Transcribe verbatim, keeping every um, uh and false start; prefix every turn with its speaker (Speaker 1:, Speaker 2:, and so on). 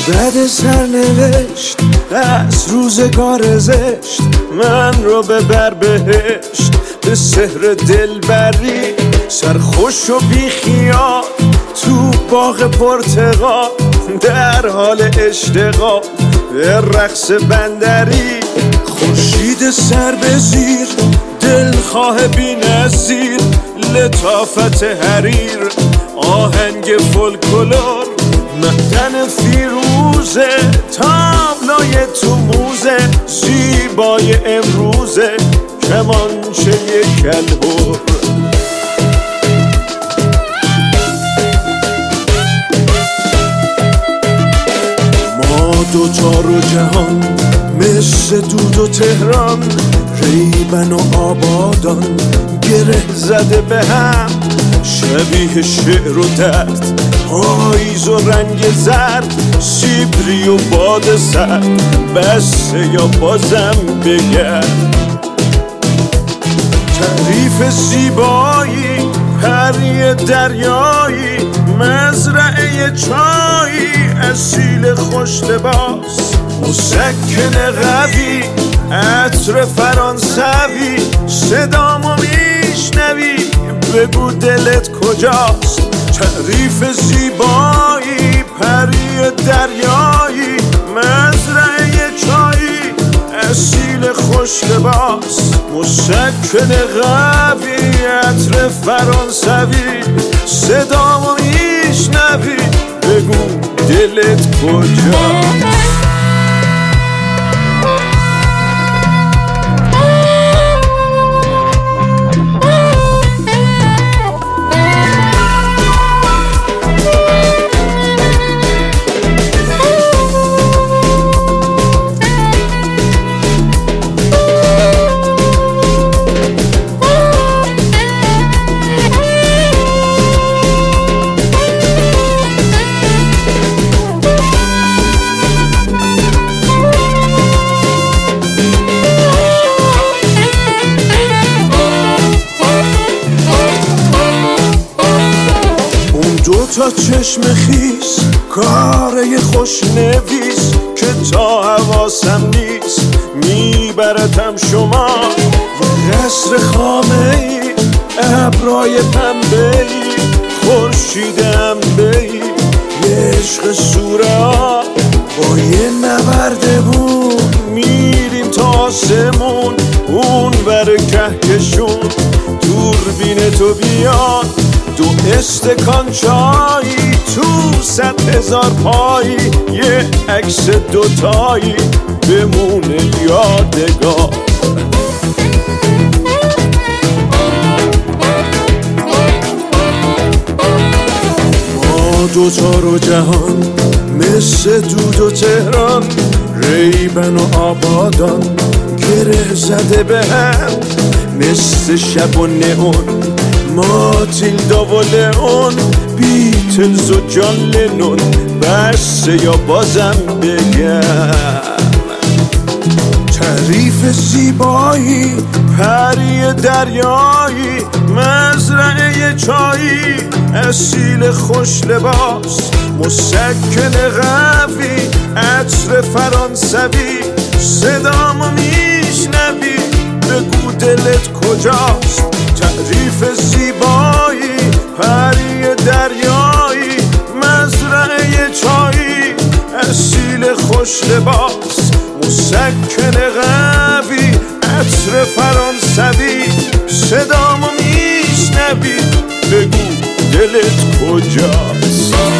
Speaker 1: بد سرنوشت از روزگار زشت من رو ببر بهشت به سحر دلبری، سرخوش و بیخیال تو باغ پرتقال، در حال اشتغال به رقص بندری. خورشید سر به زیر، دلخواه بی نظیر، لطافت حریر، آهنگ فولکلور، معدن فیروزه، تابلوی تو موزه، زیبای امروزه، کمانچه کلهر. ما دوتا رو جهان مثل دود و تهران، ریبن و آبادان گره زده به هم، شبیه شعر و درد، پاییز و رنگ زرد، سیبری و باد سرد، بسه یا بازم بگرد. تعریف زیبایی، پری دریایی، مزرعه چایی، اصیل خوش لباس، مسکن قوی، عطر فرانسوی، صدامو میشنوی بگو دلت کجاست. تعریف زیبایی، پری دریایی، مزرعه چایی، اصیل خوش لباس، مسکن قوی، عطر فرانسوی، صدامو میشنوی بگو دلت کجاست. تا چشم خیس، کاره خوش نویس که تا حواسم نیست میبرتم شما. قصر خامه ای، ابرای پنبه ای، خورشید انبه ای، یه عشق سوره ها با یه نوردمون میریم تا آسمون، اون بر کهکشون. دوربین تو بیاد، دو استکان چایی، تو صد هزار پایی، یه عکس دوتایی بمونه یادگار. ما دوتا رو جهان مثل دود و تهران، ریبن و آبادان گره زده به هم، مثل شب و نئون، ماتیلدا و لئون، بیتلز و جان لنون، بسه یا بازم بگم. تعریف زیبایی، پری دریایی، مزرعه چایی، اصیل خوش لباس، مسکن قوی، عطر فرانسوی، صدامو میشنوی بگو دلت کجاست. تعریف زیبایی، پری دریایی، مزرعه چایی، اصیل خوش لباس، مسکن قوی، عطر فرانسوی، صدامو میشنوی بگو دلت کجاست.